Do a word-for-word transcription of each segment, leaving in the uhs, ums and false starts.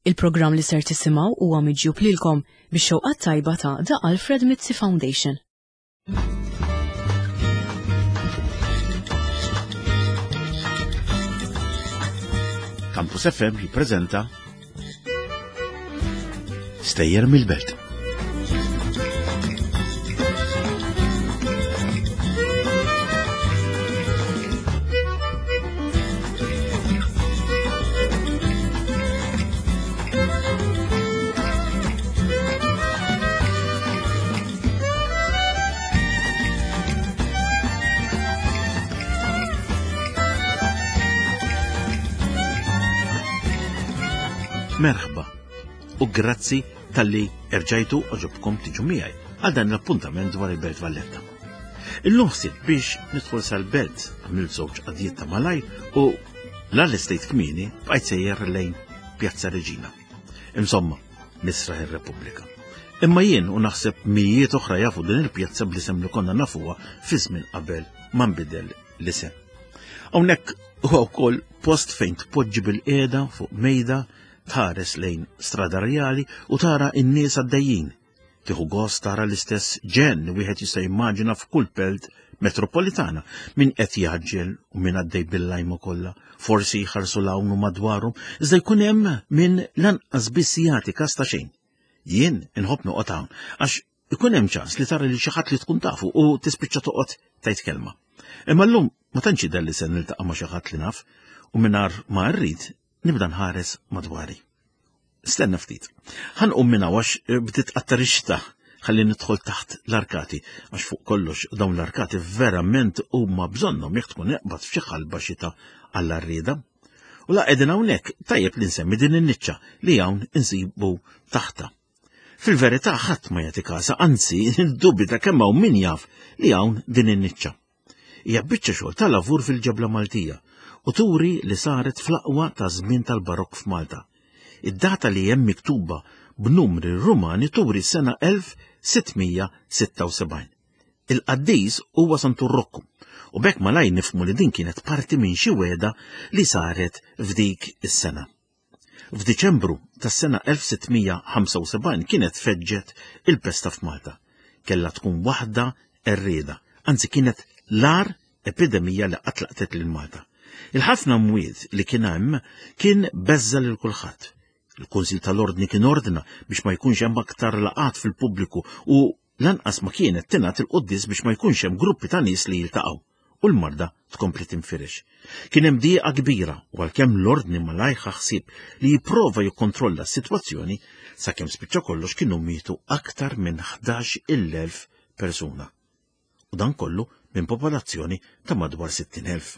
Il-programm li ser tisimgħu huwa miġjub lilkom bix-xewqat tajba ta' The Alfred Mizzi Foundation. Campus F M jippreżenta Stejjer mill-Belt. Merħba u grazzi tal-li erġajtu oġobkom tiġu miegħi għal dan l-appuntament dwar il-Belt Valletta. Illum ħsieb biex nidħol sal-belt għamil żewġ qadijiet ta' malaj u l-estate kmieni bqajt sejjer lejn Pjazza Reġina. Insomma, nisraħ ir-Repubblika. Imma jien u naħseb mijiet oħra jafu din il-pjazza bl-isem li konna nafuha fi żmien qabel ma nbidel l-isem. Hawnhekk huwa wkoll post fejn tpoġġi bil-qiegħda fuq mejda tħares lejn strada reali u tara n-nies għaddejjin. Tieħu gost tara l-istess ġen wieħed jista' jimmaġina f'kull belt metropolitana min qed jaġġel u min għaddej bil-lajma kollha, forsi jħarsu lawnu madwarhom, iżda jkun hemm min lanqas biss jagħti każ ta' xejn. Jien inħobb noqgħod hawn għax ikun hemm ċans li tara li xi ħadd li tkun tafu u tispiċċa toqgħod tgħid kelma. Imma llum ma tantx jidher li se niltaqa' ma' xi ħadd li naf u mingħajr ma rrid nibda nħares madwari. Stenna ftit. Ħanqum minna għax bdiet qattar ix-xita ħalli nidħol taħt l-arkati għax fuq kollox dawn l-arkati verament huma bżonnhom jekk tkun eqbad f'xi ħalba xita għall-arrieda. U la qegħdin hawnhekk tajjeb li nsemmi din in-niċċa li hawn insibu taħta. Fil-verità ħadd ma jagħti każa, anzi dubita kemm hawn min jaf li hawn din in-niċċa. Hija biċċa xogħol ta' lavur fil-ġebla Maltija u turi li saret fl-aqwa ta' żmien tal-Barokk f'Malta. Id-data li hemm miktuba b'numri Rumani turi s-sena elf sittmija sitta u sebgħin. Il-qaddis huwa Santurrokku u bekk malaj nifhmu li din kienet parti minn xi wegħda li saret f'dik is-sena. F'Diċembru tas-sena elf sittmija ħamsa u sebgħin kienet feġġet il-pesta f'Malta. Kellha tkun waħda errieda, anzi kienet l-ar epidemija li qatlaqtet lil Malta. Il-ħafna mwiet li kien hemm kien beżza lil kulħadd. Il-Kunsil tal-Ordni kien ordna biex ma jkunx hemm aktar laqat fil-pubbliku u lanqas ma kienet tingħat il-qudies biex ma jkunx hemm gruppi ta' nies li jiltaqgħu u l-marda tkompli tinfirex. Kien hemm dieqa kbira u għalkemm l-Ordni ma lajħa ħsieb li jipprova jikkontrolla s-sitwazzjoni sakemm spiċċa kollox kienu mietu aktar minn ħdax-il elf persuna. U dan kollu minn popolazzjoni ta' madwar sittin elf.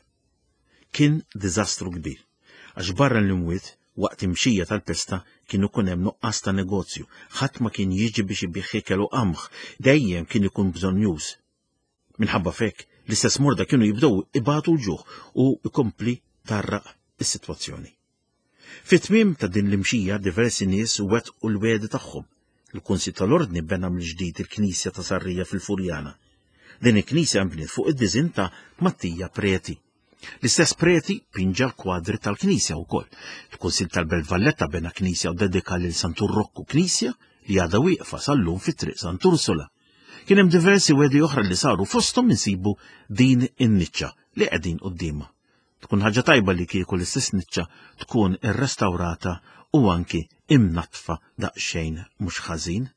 Kien diżastru kbir, għax barra l-imwiet waqt imxija tal-pesta kienu kun hemm nuqqas ta' negozju, ħadd ma kien jiġi biex ibih ikel u qamħ, dejjem kien ikun bżonjuż. Minħabba fek, l-istess morda kienu jibdew ibatu l-ġuħ u jkompli tarraq is-sitwazzjoni. Fit-tmiem ta' din l-imxija diversi nies wettqu l-wedi tagħhom. Il-Kunsil tal-Ordni bena mill-ġdid il-Knisja ta' Sarrija fil-Furjana. Din il-Knisja nbniet fuq id-diżin ta' Mattija Preti. L-istess Preti pinġa l-kwadri tal-Knisja wkoll. Il-Kunsil tal-Belt Valletta bena knisja u dedika lil Santurrokku, knisja li għadha wieqfa sal-lum fit-triq Sant'Ursula. Kien hemm diversi wedi oħra li saru fosthom insibu din in-niċċa li qegħdin qudiemha. Tkun ħaġa tajba li kieku l-istess niċċa tkun irrestawrata u anki imnatfa daqsxejn mhux ħażin.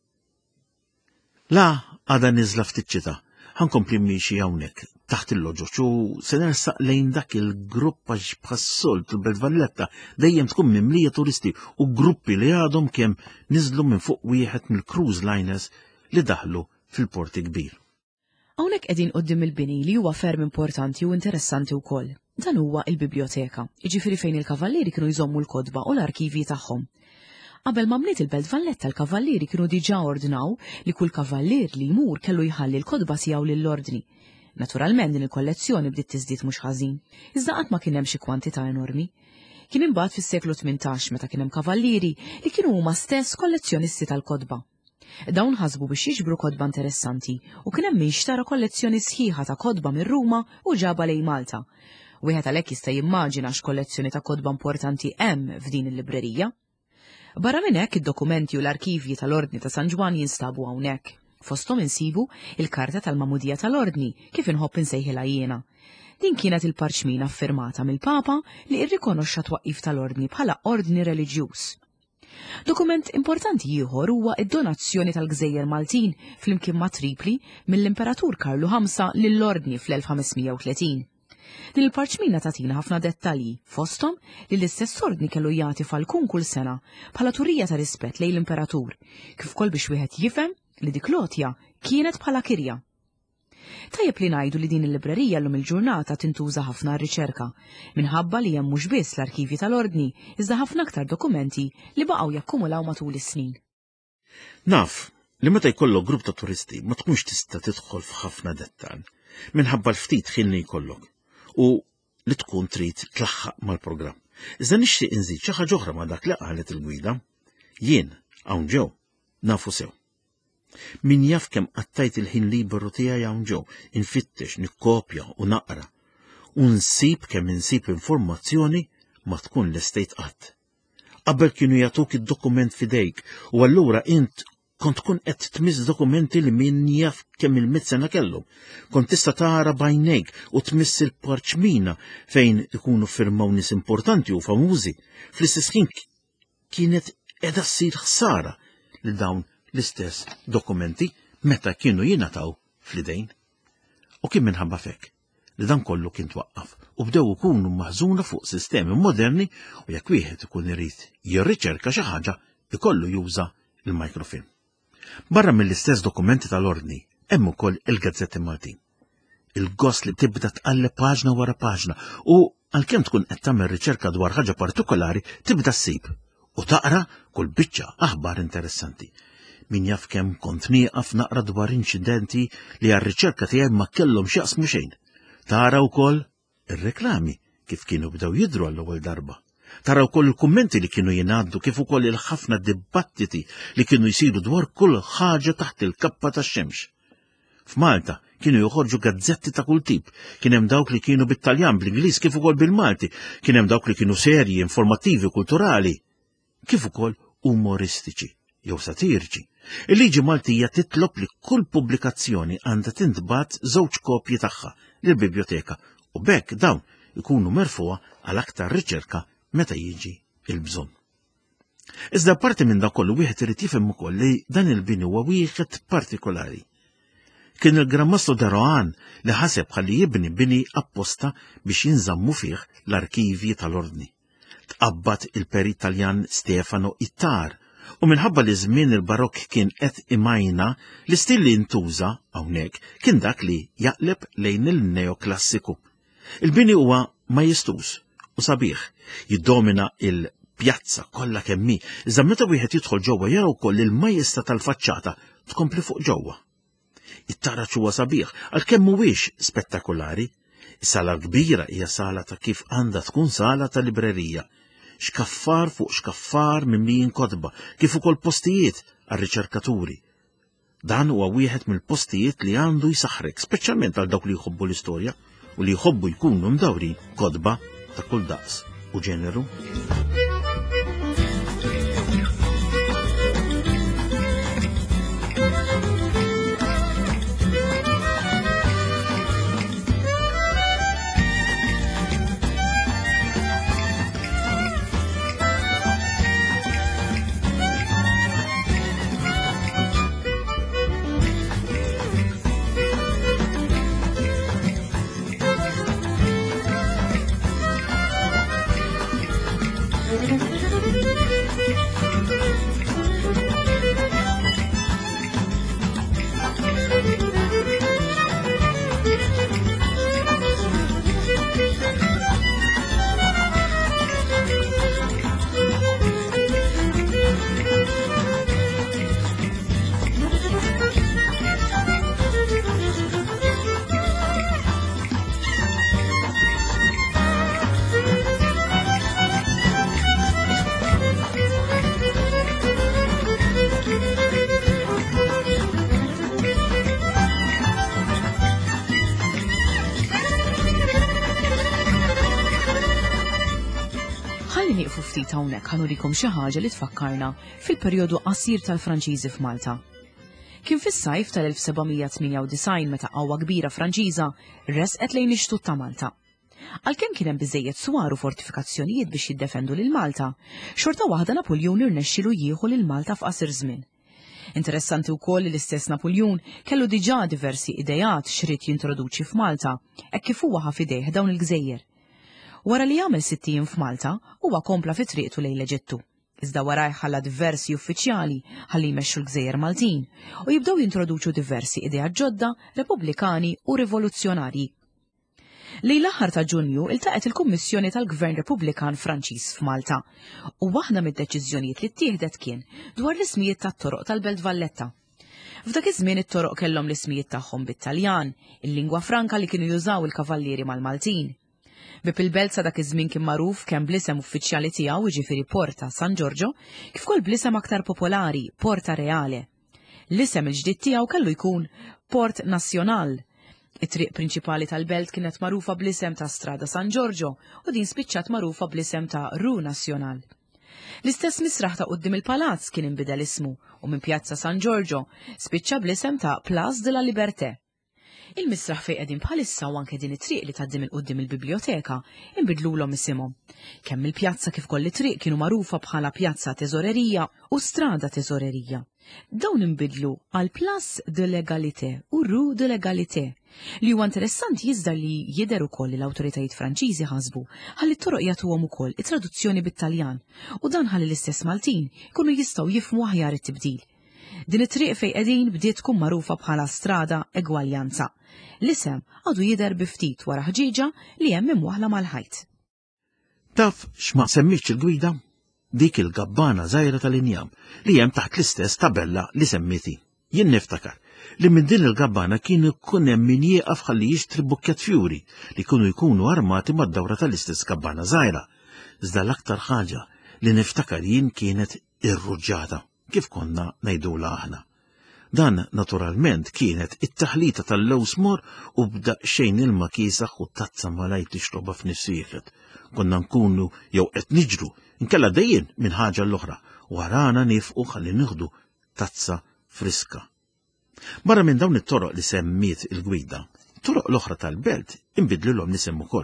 La għadha niżla ftit ċita, ħankompli mixi hawnhekk taħt il-loġoċ u se nersaq lejn dak il-grupp għax bħas-solt il-Belt Valletta dejjem tkun mimlija turisti u gruppi li għadhom kemm niżlu minn fuq wieħed mill-cruise liners li daħlu fil-porti kbir. Hawnhekk qegħdin quddiem il-bini li huwa ferm importanti u interessanti wkoll. Dan huwa il-biblioteka, jiġifieri fejn il-kavallieri kienu jżommu l-kodba u l-arkivji tagħhom. Qabel ma bniet il-Belt Valletta l-kavallieri kienu diġà ordnaw li kull kavallier li jmur kellu jħalli l-kodba tiegħu lill-ordni. Naturalment din il-kollezzjoni bdiet tiżdied mhux ħażin, iżda qatt ma kien hemm xi kwantità enormi. Kien imbagħad fis-seklu tmintax meta kien hemm kavallieri li kienu huma stess kollezzjonisti tal-kodba. Dawn ħasbu biex jiġbru kodba interessanti u kien hemm min xtara kollezzjoni sħiħa ta' kodba minn Ruma u ġaba lejn Malta. Wieħed għalhekk jista' jimmaġina x'kollezzjoni ta' kodba importanti hemm f'din il-librerija. Barra minn hekk id-dokumenti u l-arkivji tal-Ordni ta' San Ġwan jinstabu hawnhekk. Fosthom insibu il-Karta tal-Mamudija tal-Ordni kif inħobb insejħilha jiena. Din kienet il-parċmina affirmata mill-Papa li rrikonoxxa twaqqif tal-Ordni bħala ordni reliġjuż. Dokument importanti ieħor huwa id-donazzjoni tal-Gżejjer Maltin flimkien ma' Tripli mill-Imperatur Karlu ħamsa lill-Ordni fl-elf ħamesmija u tletin. Din il-parċmina tagħtina ħafna dettalji fosthom li l-istess ordni kellu jagħti falkun kull sena bħala turija ta' rispett lejn l-Imperatur, kif ukoll biex wieħed jifhem li dik lotja kienet bħala kirja. Tajjeb li ngħidu li din il-librerija llum il-ġurnata tintuża ħafna r-riċerka, minħabba li hemm mhux biss l-arkivji tal-Ordni, iżda ħafna aktar dokumenti li baqgħu jakkumulaw matul is-snin. Naf li meta jkollok grupp ta' turisti ma tkunx tista' tidħol f'ħafna dettall minħabba l-ftit ħin li jkollok u li tkun trid tlaħħaq mal-programm. Iżda nixtieq inżid xi ħaġa oħra ma' dak li qalet il-gwida. Jien hawn ġew nafu sew. Min jaf kemm qattajt il-ħin liberu tiegħi hawn ġew, infittex, nikkopja u naqra. U nsib kemm insib informazzjoni ma tkun l-estejt qatt. Qabel kienu jagħtuk id-dokument fidejk u allura int kont tkun qed tmiss dokumenti li min jaf kemm il-mit sena kellhom. Kont tista' tara bajnejk u tmiss il-parċmina fejn ikunu firmaw nies importanti u famużi. Fl-istess ħin kienet qiegħda ssir ħsara li dawn l-istess dokumenti meta kienu jingħataw fl-idejn. U kien minħabba fek li dan kollu kien twaqqaf u bdew ikunu maħżuna fuq sistemi moderni u jekk wieħed ikun irid jirriċerka xi ħaġa ikollu juża il-microfilm. Barra mill-istess dokumenti tal-Ordni hemm ukoll il-Gazzetti Maltin. Il-gost li tibda tqalleb paġna wara paġna u għalkemm tkun qed tagħmel riċerka dwar ħaġa partikolari tibda ssib u taqra kull biċċa aħbar interessanti. Min jaf kemm kont nieqaf naqra dwar inċidenti li għar-riċerka tiegħi ma kellhom x'jaqsmu xejn. Tara wkoll ir-reklami kif kienu bdew jidhru għall-ewwel darba. Tara wkoll il-kummenti li kienu jingħaddu kif ukoll il-ħafna dibattiti li kienu jsiru dwar kull ħaġa taħt il-kappa tax-xemx. F'Malta kienu joħorġu gazzetti ta' kull tip, kien hemm dawk li kienu bit-Taljan, bl-Ingliż kif ukoll bil-Malti, kien hemm dawk li kienu serji, informattivi, kulturali, kif ukoll umoristiċi jew satiriċi. Il-liġi Maltija titlob li kull pubblikazzjoni għandha tintbagħat żewġ kopji tagħha lill-biblioteka u bekk dawn ikunu merfuha għal aktar riċerka meta jiġi il-bżonn. Iżda parti minn dak kollu wieħed irid jifhem ukoll li dan il-bini huwa wieħed partikolari. Kien il-Grammastru de Rohan li ħaseb ħalli jibni bini apposta biex jinżammu fih l-arkivji tal-Ordni. Tqabbad il-Perit Taljan Stefano Ittar u minħabba li żmien il-Barokk kien qed imajna l-istil li ntuża hawnhekk kien dak li jaqleb lejn il-neoklassiku. Il-bini huwa majestuż u sabiħ, jiddomina il-pjazza kollha kemm hi, iżda meta wieħed jidħol ġewwa jara wkoll il-majesta tal-faċċata tkompli fuq ġewwa. It-taraġġ huwa sabiħ għalkemm mhuwiex spettakolari. Is-sala kbira hija sala ta' kif għandha tkun sala ta' librerija. Xkaffar fuq xkaffar mimlijin kotba, kif ukoll postijiet għar-riċerkaturi. Dan huwa wieħed mill-postijiet li għandu jsaħħrek, speċjalment għal dawk li jħobbu l-istorja u li jħobbu jkunu mdawrin kotba ta' kull daqs u ġeneru. Malta hawnhekk ħanurikom xi ħaġa li tfakkarna fil-perjodu qasir tal-Franċiżi f'Malta. Kien fis-sajf tal-elf sebgħumija tminja u disgħin meta qawwa kbira Franċiża resqet lejn ix-xtut ta' Malta. Għalkemm kien hemm biżejjed swar u fortifikazzjonijiet biex jiddefendu lil Malta, xorta waħda Napoleon irnexxielu jieħu lil Malta f'qasir żmien. Interessanti wkoll li l-istess Napoleon kellu diġà diversi idejat x'rid jintroduċi f'Malta, hekk kif huwa ħaf idejh dawn il-Gżejjer. Wara li jagħmel sittijiem f'Malta, huwa kompla fi triqtu lejn l-Eġittu. Iżda wara jħalla diversi uffiċjali ħalli jmexxu l-Gżejjer Maltin u jibdew jintroduċu diversi idejat ġodda, repubblikani u rivoluzzjonarji. Lejn l-aħħar ta' Ġunju iltaqet il-Kummissjoni tal-Gvern Repubblikan Franċiż f'Malta u waħda mid-deċiżjonijiet li ttieħdet kien dwar l-ismijiet tat-toroq tal-Belt Valletta. F'dak iż-żmien it-toroq kellhom l-ismijiet tagħhom bit-Taljan, il-lingwa franka li kienu jużaw il-kavallieri mal-Maltin. Bib il-belt sa dak iż-żmien kien magħruf kemm bl-isem uffiċjali tiegħu jiġifieri Porta San Giorgio kif ukoll bl-isem aktar popolari Porta Reale. L-isem il-ġdid tiegħu kellu jkun Port Nazzjonal. It-triq prinċipali tal-belt kienet magħrufa bl-isem ta' Strada San Giorgio u din spiċċat magħrufa bl-isem ta' Rue Nazzjonal. L-istess misraħ ta' quddiem il-palazz kien inbidel ismu u minn Pjazza San Giorgio spiċċa bl-isem ta' Place de la Liberté. Il-misraħ fejn qegħdin bħalissa u anke din it-triq li tgħaddim il quddiem il-biblioteka inbidlulhom isimhom. Kemm il-pjazza kif koll it-triq kienu magħrufa bħala Pjazza Teżorerija u Strada Teżorerija. Dawn inbidlu għal Place de l'Égalité u Rue de l'Égalité li huwa interessanti jiżda li jidher ukoll l-awtoritajiet Franċiżi ħasbu ħalli t-toroq jagħtuhom ukoll it-traduzzjoni bit-Taljan u dan ħalli l-istess Maltin jkunu jistgħu jifhmu aħjar it-tibdil. Din it-triq fejn qegħdin bdiet tkun magħrufa bħala Strada Egwaljanza. L-isem għadu jidher bi ftit wara ħġieġa li hemm imwaħla mal-ħajt. Taf x'ma semmitx il-gwida? Dik il-gabbana żgħira tal-injam li hemm taħt l-istess tabella li semmiti. Jien niftakar li minn din il-gabbana kien ikun hemm min jieqaf ħalli jixtri bukket fjuri li kienu jkunu armati mad-dawra tal-istess gabbana żgħira. Iżda l-aktar ħaġa li niftakar jien kienet ir-ruġġata kif konna ngħidula aħna. Dan naturalment kienet it-taħlita tal-lewsmor u bda xejn ilma kiesaħ u tazza malaj tixroba f'nifsieħed. Konna nkunu jew qed niġru inkella dejjem minn ħaġa l-oħra warana nifqu ħalli nieħdu tazza friska. Barra minn dawn it-toroq li semmiet il-gwida, toroq l-oħra tal-belt inbidlilhom nisem ukoll.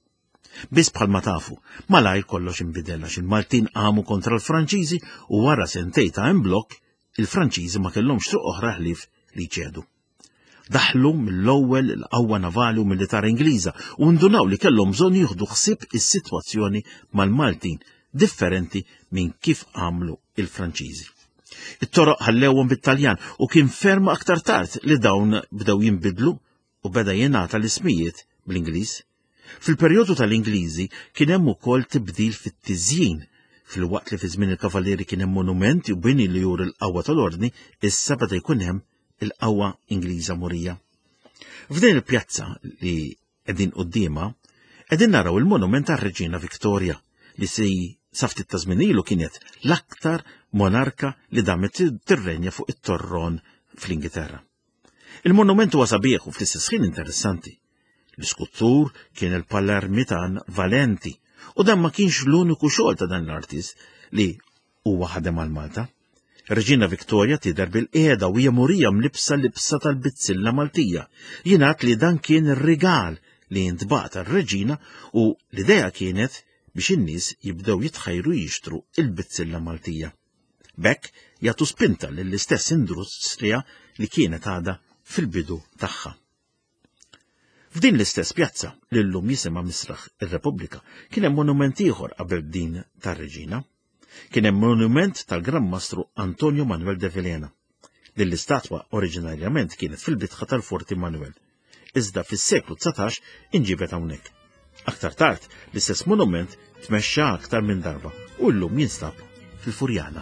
Biss bħalma tafu, malajr kollox inbidel għax il-Maltin qamu kontra l-Franċiżi u wara sentej ta' imblokk il-Franċiżi ma kellhomx truq oħra ħlief li jċedu. Daħlu mill-ewwel il-qawwa navali u militari Ingliża u ndunaw li kellhom bżonn jieħdu ħsieb is-sitwazzjoni mal-Maltin differenti minn kif għamlu il-Franċiżi. It-toroq ħallewhom bit-Taljan u kien ferm aktar tard li dawn bdew jinbidlu u beda jingħata l-ismijiet bl-Ingliż. Fil-perjodu tal-Ingliżi kien hemm ukoll tibdil fit-tiżjin. Fil-waqt li fi żmien il-kavallieri kien hemm monumenti u bini li juru l-qawwa tal-ordni, issa beda jkun hemm il-qawwa Ingliża murija. F'din il-pjazza li qegħdin qudiemha qegħdin naraw il-monument tar-Reġina Victoria li si saftit ta' żmien ilu kienet l-aktar monarka li damet tirrenja fuq it-torron fl-Ingilterra. Il-monument huwa sabiħ u fl-istess ħin interessanti. L-iskuttur kien il-Palermitan Valenti u dan ma kienx l-uniku xogħol ta' dan l-artist li huwa ħadem għal Malta. Reġina Victoria tidher bil-qiegħda u hija murija mlibsa libsa tal-bizzilla Maltija. Jingħad li dan kien ir-rigal li jintbagħat ar-Reġina u l-idea kienet biex in-nies jibdew jitħajru jixtru il-bizzilla Maltija. B'hekk jagħtu spinta lill-istess industrija li kienet għadha fil-bidu tagħha. F'din l-istess pjazza li llum jisimha Misraħ ir-Repubblika kien hemm monument ieħor qabel din tar-Reġina. Kien hemm monument tal-Gran Mastru Antonio Manuel de Vilhena. Din l-istatwa oriġinarjament kienet fil-bitħa tal-Fort Emanuel, iżda fis-seklu tsatax inġibet hawnhekk. Aktar tard l-istess monument tmexxa aktar minn darba u llum jinstab fil-Furjana.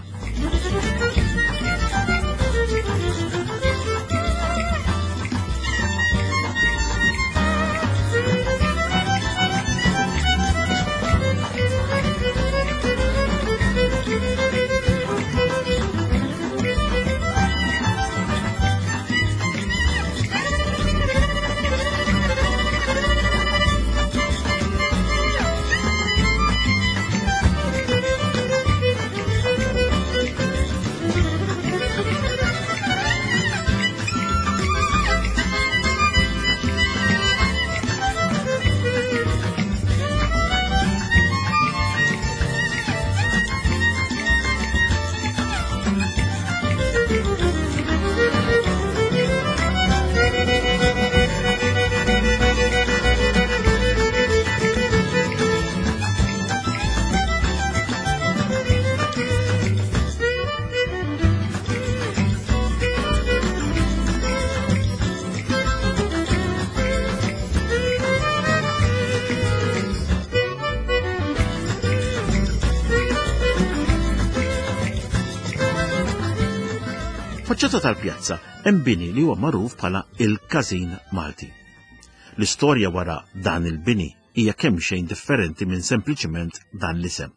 Faċċata tal-pjazza hemm bini li huwa magħruf bħala il-Każin Malti. L-istorja wara dan il-bini hija kemm xejn differenti minn sempliċement dan l-isem.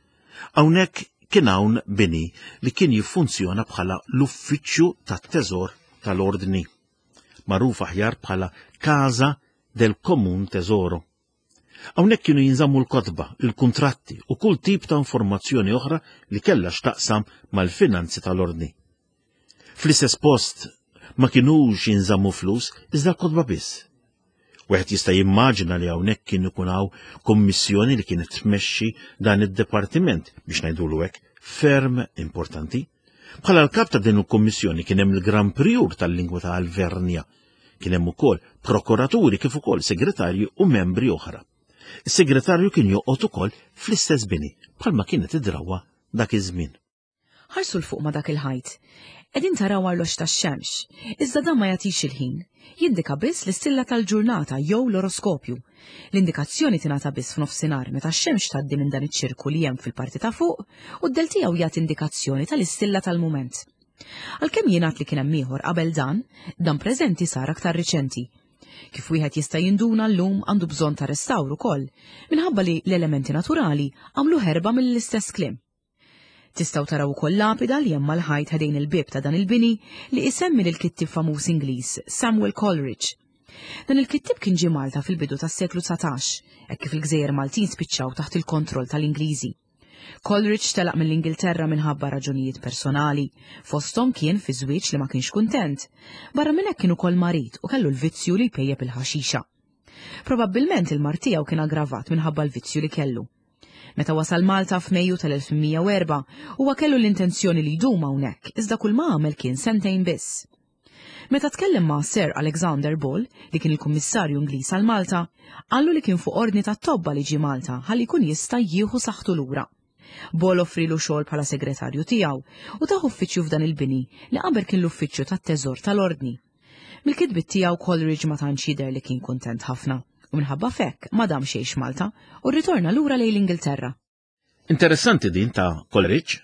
Hawnhekk kien hawn bini li kien jiffunzjona bħala l-uffiċċju tat-teżor tal-ordni, magħruf aħjar bħala Casa del Comun Tesoro. Hawnhekk kienu jinżammu l-kotba, il-kuntratti u kull tip ta' informazzjoni oħra li kellha x'taqsam mal-finanzi tal-ordni. Fl-istess post ma kinux jinżammu flus iżda l-kotba biss. Wieħed jista' jimmaġina li hawnhekk kien ikun hawn kommissjoni li kienet tmexxi dan id-dipartiment biex ngħidulu hekk ferm importanti. Bħala l-kap ta' din il-kommissjoni kien hemm il-Gran Priur tal-Lingwa ta' Alvernia. Kien hemm ukoll prokuraturi kif ukoll segretarji u membri oħra. Is-segretarju kien joqgħod ukoll fl-istess bini bħalma kienet id-drawwa dak iż-żmien. Ħarsu l-fuq ma dak il-ħajt. Qegħdin taraw arloġġ tax-xemx, iżda dan ma jagħtix il-ħin. Jindika biss l-istilla tal-ġurnata jew l-oroskopju. L-indikazzjoni tingħata biss f'nofsinhar meta x-xemx tgħaddi minn dan iċ-ċirku li hemm fil-parti ta' fuq u d-del tiegħu jagħti indikazzjoni tal-istilla tal-mument. Għalkemm jingħad li kien hemm ieħor qabel dan, dan preżenti sar aktar riċenti. Kif wieħed jista' jinduna llum għandu bżonn ta' restawru wkoll, minħabba li l-elementi naturali għamlu ħerba mill-istess kliem. Tistgħu taraw ukoll lapida li hemm mal-ħajt ħadejn il-bib ta' dan il-bini li isemmi lill-kittib famuż Ingliż Samuel Coleridge. Dan il-kittib kien ġie Malta fil-bidu tas-seklu tsatax, hekk kif il-Gżejjer Maltin spiċċaw taħt il-kontroll tal-Ingliżi. Coleridge telaq mill-Ingilterra minħabba raġunijiet personali, fosthom kien fi żwieġ li ma kienx kuntent. Barra minn hekk kien ukoll marit u kellu l-vizzju li jpejjeb il-ħaxixa. Probabbilment il-mart tiegħu kien aggravat minħabba l-vizzju li kellu. Meta wasal Malta f'Mejju tal-elf mija u erba' huwa kellu l-intenzjoni li jdum hawnhekk, iżda kull ma għamel kien sentejn biss. Meta tkellem ma' Sir Alexander Ball, li kien il-Kummissarju Ingliż għal Malta, qallu li kien fuq ordni tat-tobba li ġie Malta ħalli jkun jista' jieħu saħħtu lura. Ball offrilu xogħol bħala segretarju tiegħu u taħ uffiċċju f'dan il-bini li qabel kien l-uffiċċju tat-teżor tal-ordni. Mill-kitbiet tiegħu Coleridge ma tantx jidher li kien kuntent ħafna u minħabba fekk ma dam xejn Malta u rritorna lura lejn l-Ingilterra. Interessanti din ta' Coleridge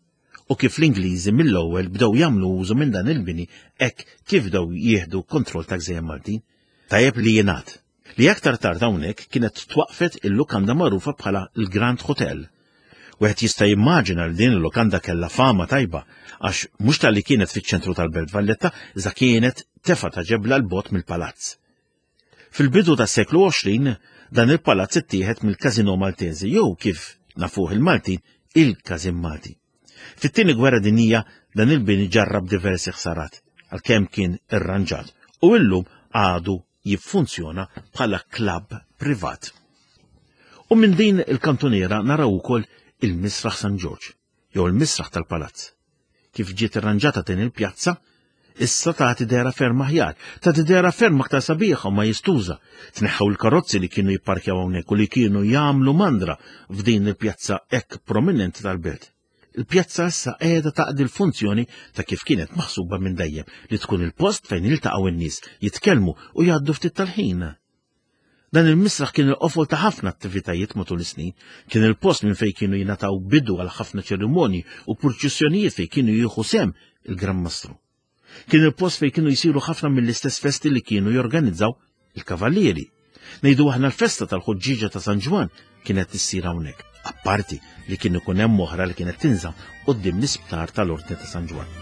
u kif l-Ingliżi mill-ewwel bdew jagħmlu użu minn dan il-bini hekk kif bdew jieħdu kontroll ta' Gżejjer Maltin. Tajjeb li jingħad li aktar tard hawnhekk kienet twaqfet il-lukanda magħrufa bħala l-Grand Hotel. Wieħed jista' jimmaġina li din il-lukanda kellha fama tajba għax mhux tal-li kienet fiċ-ċentru tal-Belt Valletta iżda kienet tefa' ta' ġebla l-bogħod mill-palazz. Fil-bidu tas-seklu għoxrin dan il-palazz ittieħed mill-Casino Maltese jew kif nafuh il-Maltin il-Każin Malti. Fit-tieni gwerra dinjija dan il-bini ġarrab diversi ħsarat għalkemm kien irranġat u llum għadu jiffunzjona bħala klabb privat. U minn din il-kantoniera naraw ukoll il-Misraħ San George, jew il-Misraħ tal-Palazz. Kif ġiet irranġata din il-pjazza, issa tagħti dera ferm aħjar, tagħti dera ferm aktar sabiħa ma jistuża. Tneħħaw il-karozzi li kienu jipparkjaw hawnhekk u li kienu jagħmlu mandra f'din il-pjazza hekk prominenti tal-belt. Il-pjazza issa qiegħda taqdi l-funzjoni ta' kif kienet maħsuba minn dejjem li tkun il-post fejn jiltaqgħu n-nies jitkellmu u jgħaddu ftit tal-ħin. Dan il-misraħ kien il-qofol ta' ħafna attivitajiet matul is-snin, kien il-post minn fejn kienu jingħataw bidu għal ħafna ċerimonji u purċissjonijiet fejn kienu jieħu sem il-Gran Mastru. Kien il-post fejn kienu jsiru ħafna mill-istess festi li kienu jorganizzaw il-kavallieri. Ngħidu aħna l-festa tal-ħoġġiġa ta' San Ġwan kienet issir hawnhekk, apparti li kien ikun hemm oħra li kienet tinżamm quddiem l-isptar tal-Ordni ta' San Ġwan.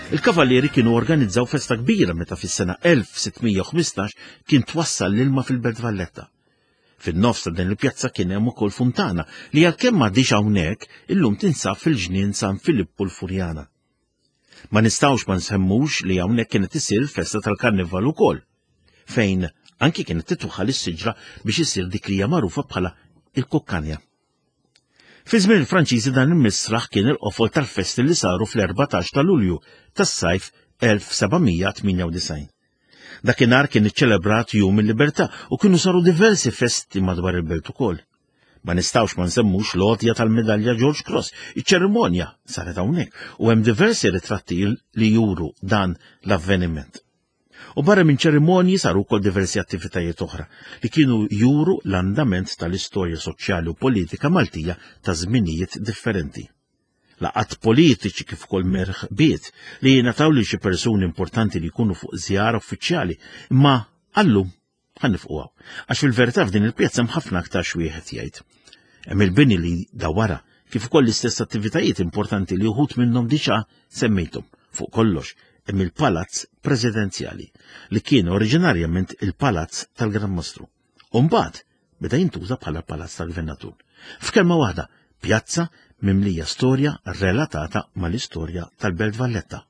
Il-kavallieri kienu organizzaw festa kbira meta fis-sena elf sittmija u ħmistax kien twassal l-ilma fil-Belt Valletta. Fin-nofs ta' din il-pjazza kien hemm ukoll funtana li għalkemm m'għadix hawnhekk illum tinsab fil-ġnien San Filippo l-Furjana. Ma nistgħux ma nsemmux li hawnhekk kienet isir festa tal-Karnival ukoll, fejn anki kienet titwaħħal is-siġra biex isir dik li hija magħrufa bħala il-kukkanja. Fi żmien il-Franċiżi dan il-misraħ kien il-qofol tal-festi li saru fl-erbatax ta' Lulju tas-sajf elf sebgħimija tminja u disgħin. Dakinhar kien iċċelebrat Jum il-Libertà u kienu saru diversi festi madwar il-belt ukoll. Ma nistgħux ma nsemmux l-għotja tal-medalja George Cross, iċ-ċerimonja saret hawnhekk u hemm diversi ritratti li juru dan l-avveniment. U barra minn ċerimonji saru wkoll diversi attivitajiet oħra li kienu juru l-andament tal-istorja soċjali u politika Maltija ta' żminijiet differenti. Laqat politiċi kif ukoll merħbiet li jingħataw lil xi persuni importanti li jkunu fuq żjara uffiċjali, imma allum ħannifquha għax fil-verità f'din il-pjazza hemm ħafna aktar xwieħed jgħid. Hemm il-bini li dawara kif ukoll l-istess attivitajiet importanti li wħud minnhom diġà semmejthom fuq kollox hemm il-Palazz Presidenzjali li kien oriġinarjament il-Palazz tal-Gran Mostru. U mbagħad beda jintuża bħala Palazz tal-Gvernatur. F'kelma waħda, pjazza mimlija storja relatata mal-istorja tal-Belt Valletta.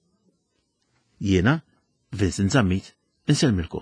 Jiena, Vincent Zammit, insellmilkom.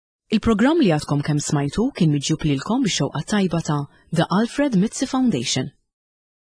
Il-programm li għadkom kemm smajtu kien miġjub lilkom bix-xewqa tajba ta' The Alfred Mitzi Foundation.